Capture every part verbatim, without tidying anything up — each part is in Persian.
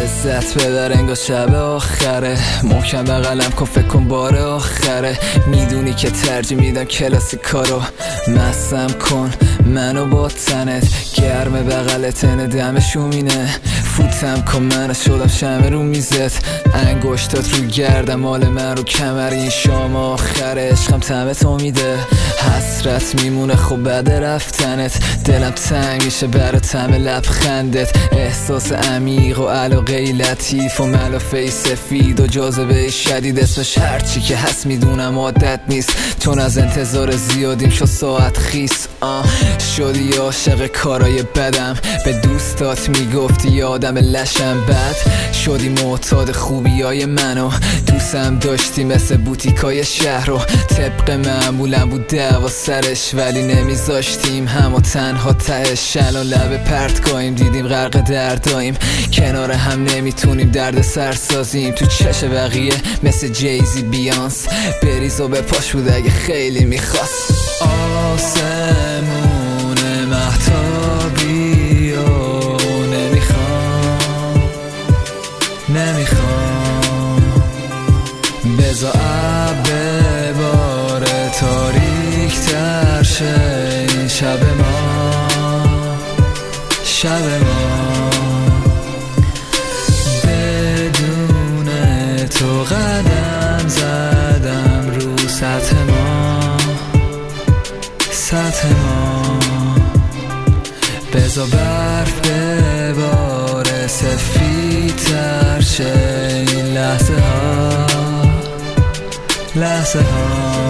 لذت ببر انگار شب آخره. محکم بغلم کن فکر کن بار آخره. میدونی که ترجیح میدم کلاسیکارو. مستم کن منو با تنت، گرم بغلت نه دم شومینه. فوتم کن منو شدم شمع رو میزت. انگشتات رو گردم مال من رو کمر. این شام آخر عشقم طعم تو میده. حسرت میمونه خب بعد رفتنت. دلم تنگ میشه برای طعم لبخندت. احساس عمیق و علاقه لطیف و ملافه سفید و جاذبه شدید. اسمش هرچی که هست میدونم عادت نیست، چون از انتظار زیادیم شد ساعت خیس. آه شدی عاشق کارای بدم، به دوستات میگفتی یادم لشم. بد شدی معتاد خوبیای منو، دوستم داشتی مثل بوتیکای شهر رو. طبق معمولم بود دعوا سرش، ولی نمیذاشتیم همو تنها تهش. الان لب پرتگاهیم دیدیم غرق درداییم، کنار هم نمیتونیم درد سر سازیم. تو چش بقیه مثل جیزی بیانس، بریز و به پاش بود اگه خیلی میخواست. آسمون مهتابی و نمیخوام نمیخوام بزا عب باره تاریک تر شه این شب ما شب ما. بدون تو قدم زدم رو سطح ما سطح ما. بزا برف بباره سفید تر شه این لحظه ها لحظه ها.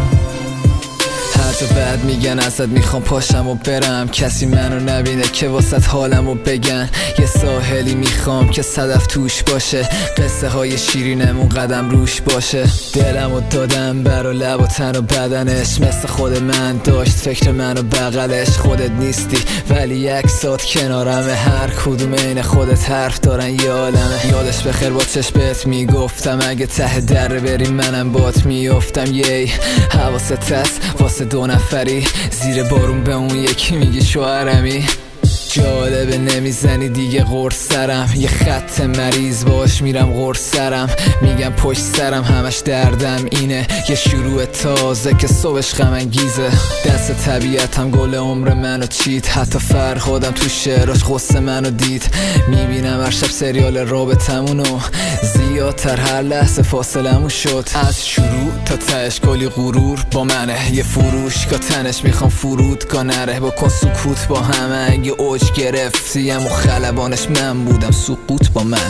حتی بعد میگن ازت میخوام پاشم و برم، کسی منو نبینه که واسط حالمو بگن. یه ساحلی میخوام که صدف توش باشه، قصه های شیرینمون قدم روش باشه. دلمو دادم برا لب و تن و بدنش، مثل خود من داشت فکر منو بغلش. خودت نیستی ولی عکسات کنارمه، هر کدوم عین خودت حرف دارن یه عالمه. یادش بخیر با چشمت میگفتم اگه ته در بریم منم بات میافتم. یی حواست هست واسه دو نفری زیر بارون به اون یکی میگی شوهرمی. جالبه نمیزنی دیگه قرص سرم، یه خط مریض باش میرم قرص سرم. میگم پشت سرم همش دردم اینه، یه شروع تازه که صبحش غم انگیزه. دست طبیعتم گل عمر منو چید، حتی فرهادم تو شعراش غصه منو دید. میبینم هر شب سریال رابطمونو، زیادتر هر لحظه فاصلمون شد. از شروع تا تهش کلی غرور با منه، یه فروشگاه تنش میخوام فرودگاه نره. بکن سکوت با همه اگه اوج گرفتیم و خلبانش من بودم سقوط با منه.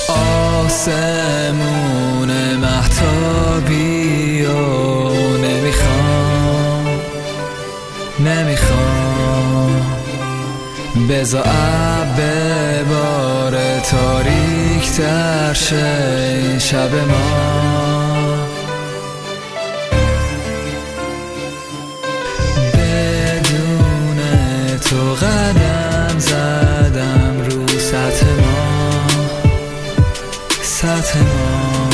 آسمون مهتابی و نمیخوام نمیخوام بزا عب باره تاریک تر شه این شب ما بدون تو قدم زدم رو سطح ما سطح ما.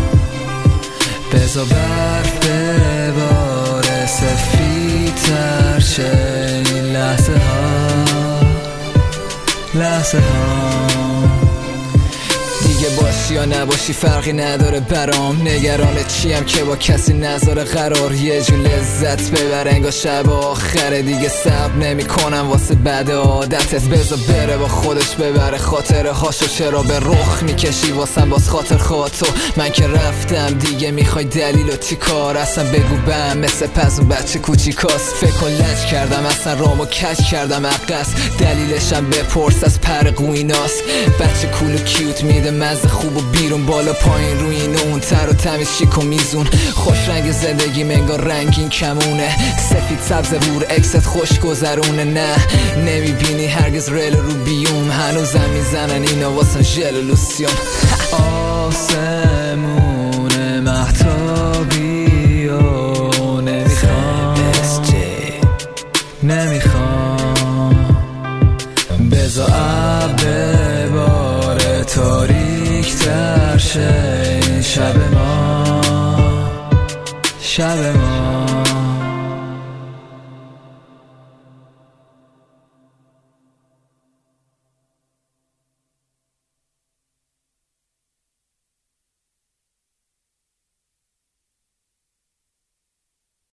بزا برف بباره سفید تر شه این لحظه ها لحظه ها. دیگه باشی یا نباشی فرقی نداره برام، نگران چیم که با کسی نذاره قرار. یه جو لذت ببر انگار شب آخره، دیگه صبر نمی کنم واسه بعد عادتت. بذار بره با خودش ببره خاطره هاشو، چرا به رخ میکشی واسم باز خاطر خاطو. من که رفتم دیگه میخوای دلیل و چی کار؟ اصلا بگو بهم مثل پزون بچه کوچیکاست. فکر کن لج کردم اصلا رامو کج کردم عقص، دلیلشم بپرس از پر قویناست. بچه کول و کیوت میده مزه خوب و بیرون بالا پایین روی این اون تر و تمیز شیک و میزون. خوش رنگ زندگی منگار رنگین کمونه، سفید سبز بور اکست خوش گذرونه. نه نمیبینی هرگز ریل رو بیوم، هنوزم میزنن اینا واسه ژل و لوسیون. آسمون مهتابی و نمیخوام نمیخوام بزا عب باره تاریک تر شه این شب ما شب ما.